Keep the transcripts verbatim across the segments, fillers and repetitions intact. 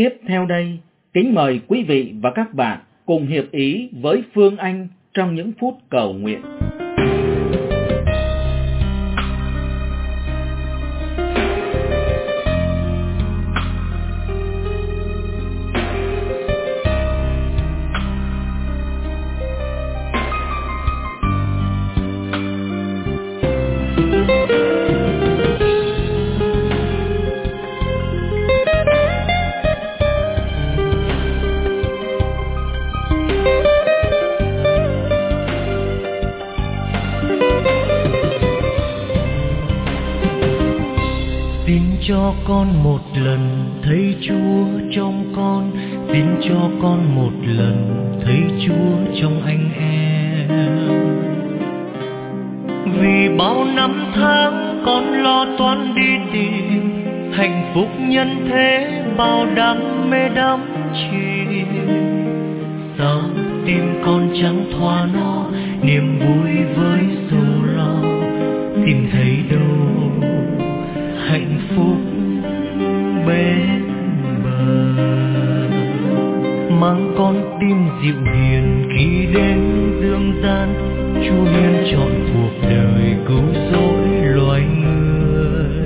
Tiếp theo đây, kính mời quý vị và các bạn cùng hiệp ý với Phương Anh trong những phút cầu nguyện. Xin cho con một lần thấy Chúa trong con, xin cho con một lần thấy Chúa trong anh em. Vì bao năm tháng con lo toan đi tìm hạnh phúc nhân thế, bao đam mê đắm chìm, sao tim con chẳng thỏa nó niềm vui với sầu lo, tìm thấy đâu hạnh phúc bên bờ. Mang con tim dịu hiền khi đến dương gian, Chúa hiền chọn cuộc đời cứu rỗi loài người,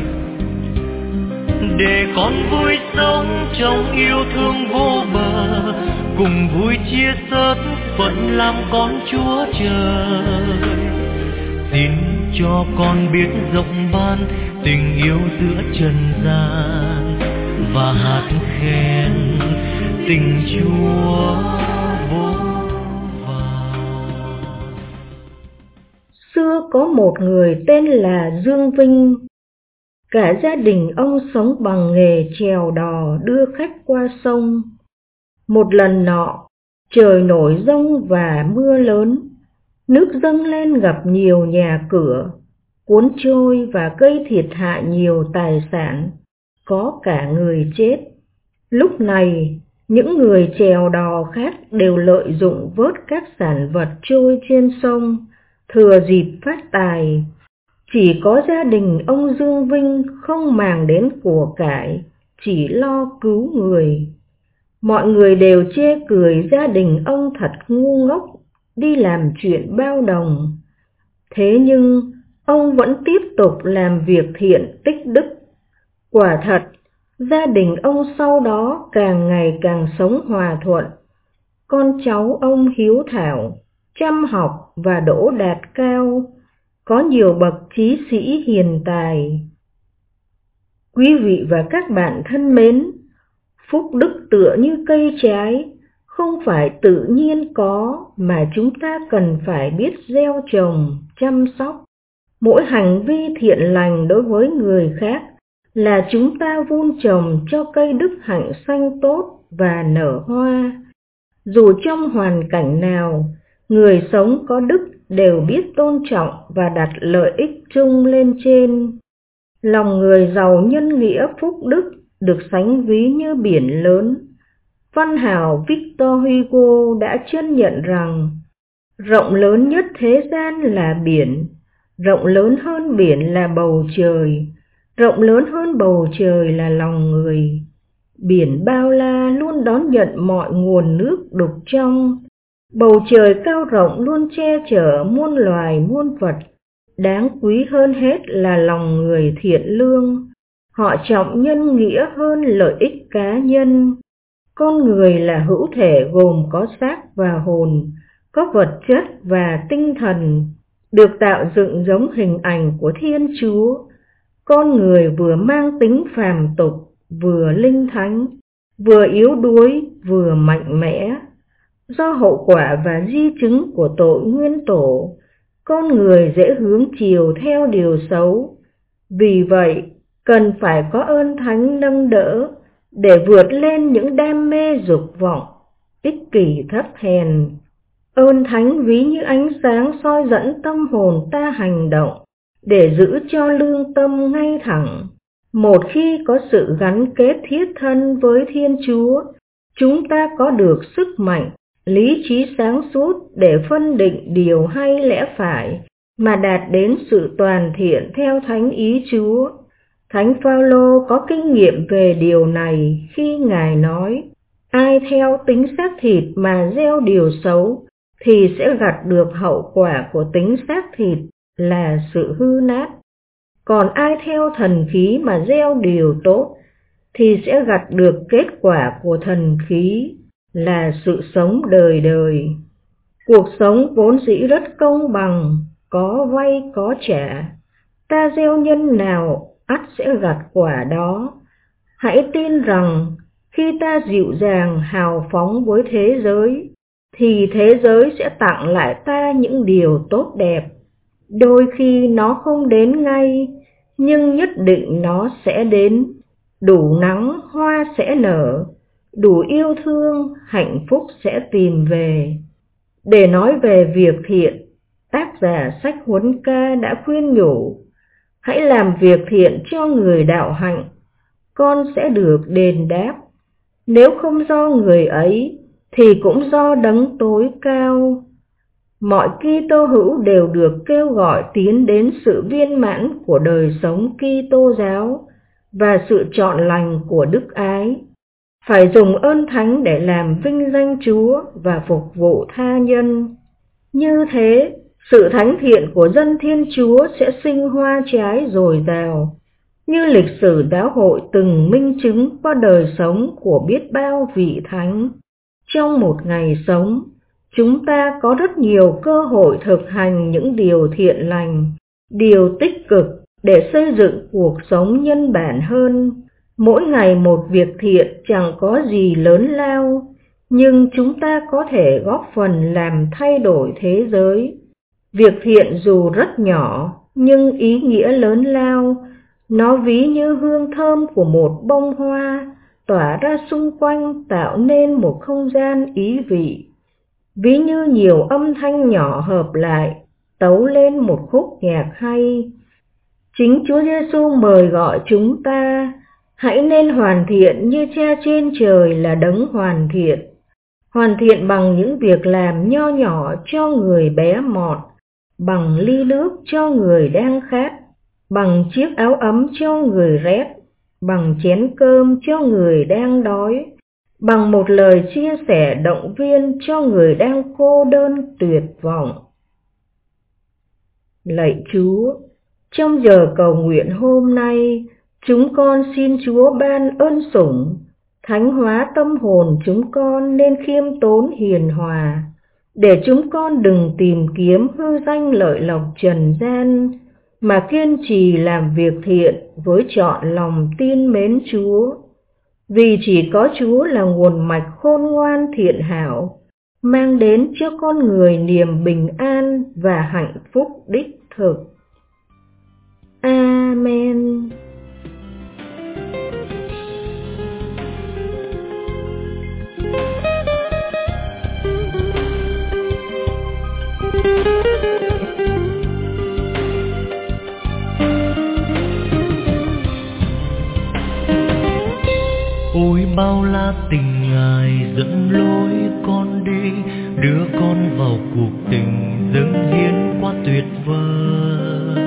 để con vui sống trong yêu thương vô bờ, cùng vui chia sớt phận làm con Chúa trời. Xin cho con biết rộng ban tình yêu giữa trần gian, và hát khen tình Chúa vô vàn. Xưa có một người tên là Dương Vinh. Cả gia đình ông sống bằng nghề chèo đò đưa khách qua sông. Một lần nọ, trời nổi giông và mưa lớn, nước dâng lên ngập nhiều nhà cửa, cuốn trôi và gây thiệt hại nhiều tài sản, có cả người chết. Lúc này, những người chèo đò khác đều lợi dụng vớt các sản vật trôi trên sông, thừa dịp phát tài. Chỉ có gia đình ông Dương Vinh không màng đến của cải, chỉ lo cứu người. Mọi người đều chê cười gia đình ông thật ngu ngốc, đi làm chuyện bao đồng. Thế nhưng, ông vẫn tiếp tục làm việc thiện tích đức. Quả thật, gia đình ông sau đó càng ngày càng sống hòa thuận. Con cháu ông hiếu thảo, chăm học và đỗ đạt cao, có nhiều bậc trí sĩ hiền tài. Quý vị và các bạn thân mến, phúc đức tựa như cây trái, không phải tự nhiên có mà chúng ta cần phải biết gieo trồng, chăm sóc. Mỗi hành vi thiện lành đối với người khác là chúng ta vun trồng cho cây đức hạnh xanh tốt và nở hoa. Dù trong hoàn cảnh nào, người sống có đức đều biết tôn trọng và đặt lợi ích chung lên trên. Lòng người giàu nhân nghĩa phúc đức được sánh ví như biển lớn. Văn hào Victor Hugo đã chân nhận rằng, rộng lớn nhất thế gian là biển, rộng lớn hơn biển là bầu trời, rộng lớn hơn bầu trời là lòng người. Biển bao la luôn đón nhận mọi nguồn nước đục trong, bầu trời cao rộng luôn che chở muôn loài muôn vật. Đáng quý hơn hết là lòng người thiện lương, họ trọng nhân nghĩa hơn lợi ích cá nhân. Con người là hữu thể gồm có xác và hồn, có vật chất và tinh thần, được tạo dựng giống hình ảnh của Thiên Chúa. Con người vừa mang tính phàm tục, vừa linh thánh, vừa yếu đuối, vừa mạnh mẽ. Do hậu quả và di chứng của tội nguyên tổ, con người dễ hướng chiều theo điều xấu. Vì vậy, cần phải có ơn thánh nâng đỡ để vượt lên những đam mê dục vọng, ích kỷ thấp hèn. Ơn thánh ví như ánh sáng soi dẫn tâm hồn ta hành động, để giữ cho lương tâm ngay thẳng. Một khi có sự gắn kết thiết thân với Thiên Chúa, chúng ta có được sức mạnh, lý trí sáng suốt để phân định điều hay lẽ phải, mà đạt đến sự toàn thiện theo thánh ý Chúa. Thánh Phaolô có kinh nghiệm về điều này khi Ngài nói: ai theo tính xác thịt mà gieo điều xấu thì sẽ gặt được hậu quả của tính xác thịt là sự hư nát. Còn ai theo thần khí mà gieo điều tốt thì sẽ gặt được kết quả của thần khí là sự sống đời đời. Cuộc sống vốn dĩ rất công bằng, có vay có trả. Ta gieo nhân nào, ắt sẽ gặt quả đó. Hãy tin rằng khi ta dịu dàng hào phóng với thế giới, thì thế giới sẽ tặng lại ta những điều tốt đẹp. Đôi khi nó không đến ngay, nhưng nhất định nó sẽ đến. Đủ nắng hoa sẽ nở, đủ yêu thương hạnh phúc sẽ tìm về. Để nói về việc thiện, tác giả sách Huấn Ca đã khuyên nhủ: hãy làm việc thiện cho người đạo hạnh, con sẽ được đền đáp. Nếu không do người ấy thì cũng do Đấng tối cao. Mọi Kitô hữu đều được kêu gọi tiến đến sự viên mãn của đời sống Kitô giáo và sự trọn lành của đức ái, phải dùng ơn thánh để làm vinh danh Chúa và phục vụ tha nhân. Như thế, sự thánh thiện của dân Thiên Chúa sẽ sinh hoa trái dồi dào, như lịch sử giáo hội từng minh chứng qua đời sống của biết bao vị thánh. Trong một ngày sống, chúng ta có rất nhiều cơ hội thực hành những điều thiện lành, điều tích cực để xây dựng cuộc sống nhân bản hơn. Mỗi ngày một việc thiện chẳng có gì lớn lao, nhưng chúng ta có thể góp phần làm thay đổi thế giới. Việc thiện dù rất nhỏ, nhưng ý nghĩa lớn lao. Nó ví như hương thơm của một bông hoa, tỏa ra xung quanh tạo nên một không gian ý vị. Ví như nhiều âm thanh nhỏ hợp lại, tấu lên một khúc nhạc hay. Chính Chúa Giêsu mời gọi chúng ta: hãy nên hoàn thiện như Cha trên trời là Đấng hoàn thiện. Hoàn thiện bằng những việc làm nho nhỏ cho người bé mọn, bằng ly nước cho người đang khát, bằng chiếc áo ấm cho người rét, bằng chén cơm cho người đang đói, bằng một lời chia sẻ động viên cho người đang cô đơn tuyệt vọng. Lạy Chúa, trong giờ cầu nguyện hôm nay, chúng con xin Chúa ban ơn sủng, thánh hóa tâm hồn chúng con nên khiêm tốn hiền hòa, để chúng con đừng tìm kiếm hư danh lợi lộc trần gian, mà kiên trì làm việc thiện với trọn lòng tin mến Chúa. Vì chỉ có Chúa là nguồn mạch khôn ngoan thiện hảo, mang đến cho con người niềm bình an và hạnh phúc đích thực. Amen. Ôi bao la tình Ngài dẫn lối con đi, đưa con vào cuộc tình dâng hiến quá tuyệt vời.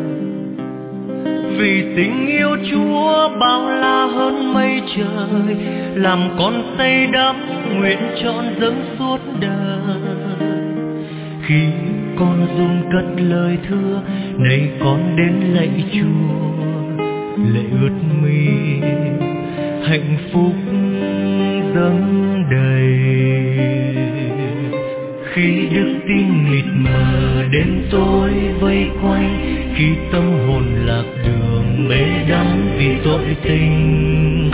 Vì tình yêu Chúa bao la hơn mây trời, làm con say đắm nguyện trọn dâng suốt đời. Khi con run cất lời thưa, này con đến lạy Chúa, lệ ướt mi hạnh phúc dâng đầy. Khi đức tin mịt mờ đến tối vây quanh, khi tâm hồn lạc đường mê đắm vì tội tình,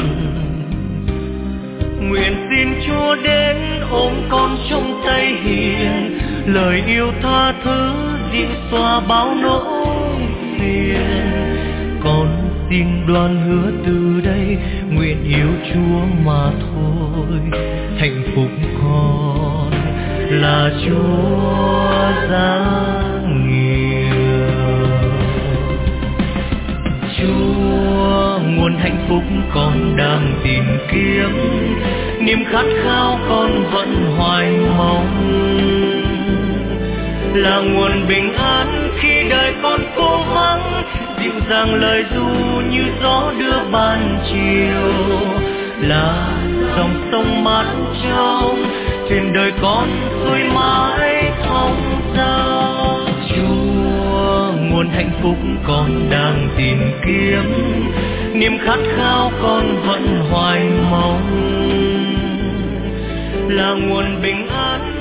nguyện xin Chúa đến ôm con trong tay hiền, lời yêu tha thứ dịu xóa bao nỗi phiền. Con xin đoan hứa từ đây, nguyện yêu Chúa mà thôi, hạnh phúc con là Chúa giáng nhiều. Chúa nguồn hạnh phúc con đang tìm kiếm, niềm khát khao con vẫn hoài mong, là nguồn bình an khi đời con cô vắng. dịu dàng lời ru như gió đưa ban chiều, là dòng sông mát trong trên đời con xuôi mãi thông giao. Chúa nguồn hạnh phúc con đang tìm kiếm, niềm khát khao con vẫn hoài mong, là nguồn bình an